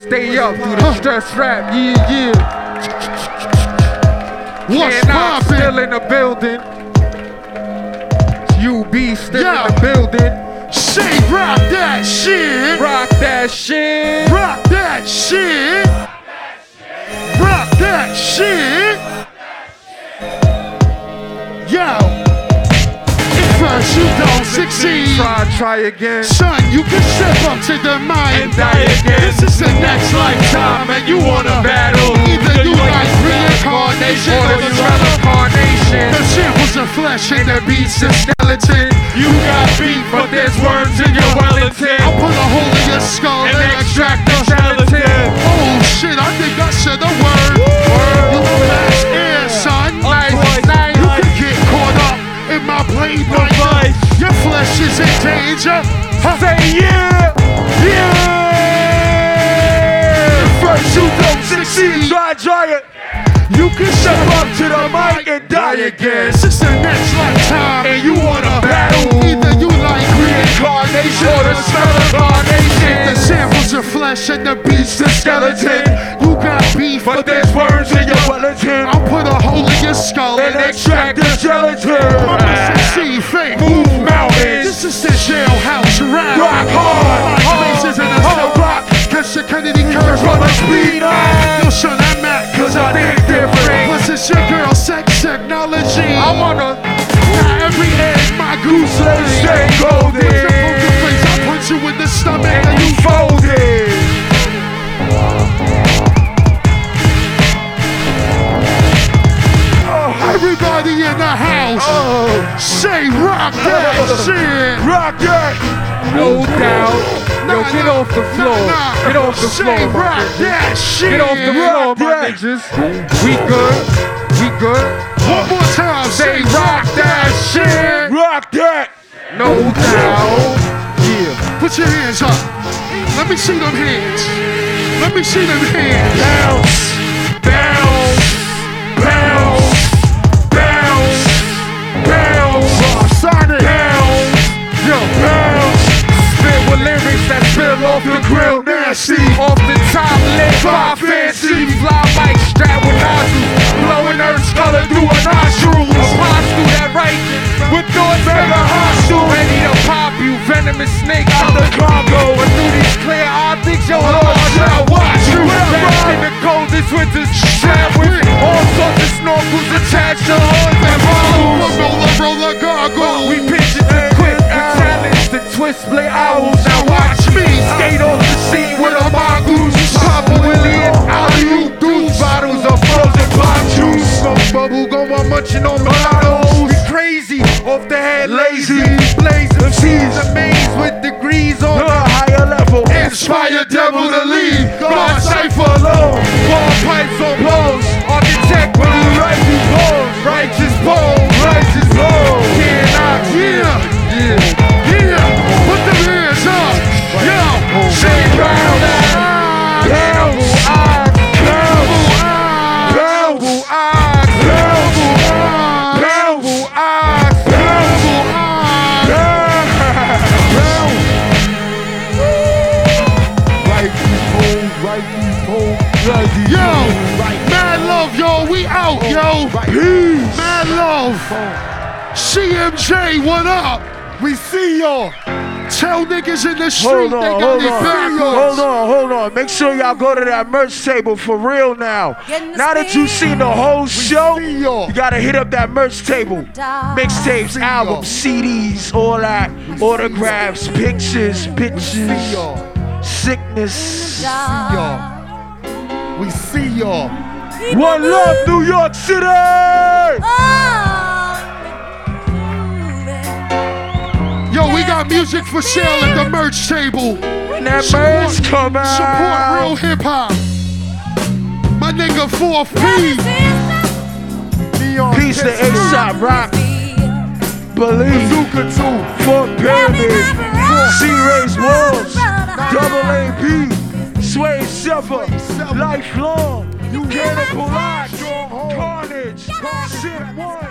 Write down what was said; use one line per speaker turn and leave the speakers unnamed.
Stay up through the stress rap, yeah.
What's poppin'?
Still in the building. UB still in the building.
Say rock that shit.
Rock that shit.
Rock that shit. Rock that shit. Yo. First you don't succeed.
Try again.
Son, you can step up to the mic
and die again.
This is the next lifetime and you wanna battle. Either you like reincarnation or the
reincarnation.
The samples of flesh and the beats of skeleton.
You got beef, but there's worms in your Wellington.
I'll put a hole in your skull
and extract the gelatin.
Oh shit, I think I said a word. You flash air, son.
Nice.
You can get caught up in my blade right. Your flesh is in danger.
Say yeah, yeah.
First you don't succeed.
Try it.
You can step up to the mic and die again. This is the next lifetime
and you wanna battle.
Either you like reincarnation
or the smell of carnation.
The samples of flesh and the beats the skeleton. You got beef,
but there's worms in your Wellington.
I'll put a hole in your skull
and extract the gelatin.
I'm a fake.
Move mountains.
This is the jailhouse rap.
Rock hard.
Spaces in the cell block. Catch the Kennedy curve
on the speed on.
Yo, son, I'm mad
cause I think different.
Plus it's your girl sex technology.
I wanna.
Now every egg my goose lays.
Stay golden.
I punch you in the stomach
and you folded.
Everybody in the house, say rock that shit.
Rock that. No doubt. Yo, get off the floor. Get off the floor,
say rock that shit.
Get off the floor, my niggas. We good. We good.
One more time, say rock that shit.
Rock that. No doubt.
Yeah. Put your hands up. Let me see them hands. Let me see them hands.
Bounce. Bounce. Bounce. Bounce. Bounce.
Sonic.
Bounce. Yo, bounce. Spit with lyrics that spill off the grill.
Nasty.
Off the top, lit by fancy. Fly mic strapped with nozzles. Blowing earth's color through a nostril. Apostle that right with thoughts mega hostile. Ready to pop you, venomous snake out the Congo. And through these clear optics, your Lord shall watch you. Wrapped in the coldest winter's strapped with all sorts of snorkels attached to horns and balloons.
Roller gargle.
We picture the quick and challenge the twist play owls. Now watch me skate off the scene with a mongoose. Papa Willie and alley-oop dudes. Bottles of frozen block juice. Some bubble gum, I'm munching on mulattoes. We crazy, off the head lazy. Blazing seas amazed with degrees on a higher level.
Inspire devil to leave.
God cipher alone. Ball pipes on blows. Architect when we write these blows. Righteous bold, righteous blow. Can't knock,
Yeah. Put them hands up. Yo.
say round eye. Terrible eye. Terrible eye. Terrible eye. Terrible eye. Terrible eye. Terrible
eye. Yo. Mad love, yo. We out, yo.
Peace.
Mad love. CMJ, what up?
We see y'all.
Tell niggas in the street they got it backwards.
Hold on. Make sure y'all go to that merch table for real now. Now that you've seen the whole show, you gotta hit up that merch table. Mixtapes, albums, CDs, all that. Autographs, pictures, sickness.
We see y'all.
One love, New York City!
Yo, we got music for sale at the merch table.
When that merch come out.
Support real hip hop. My nigga 4P.
Peace to A$AP Rock. Believe.
Bazooka 2.
Fort Pyramid. C-Race Wolves. Double AP. Sway Silver. Lifelong. Cannibal Lodge. Carnage. Shit 1.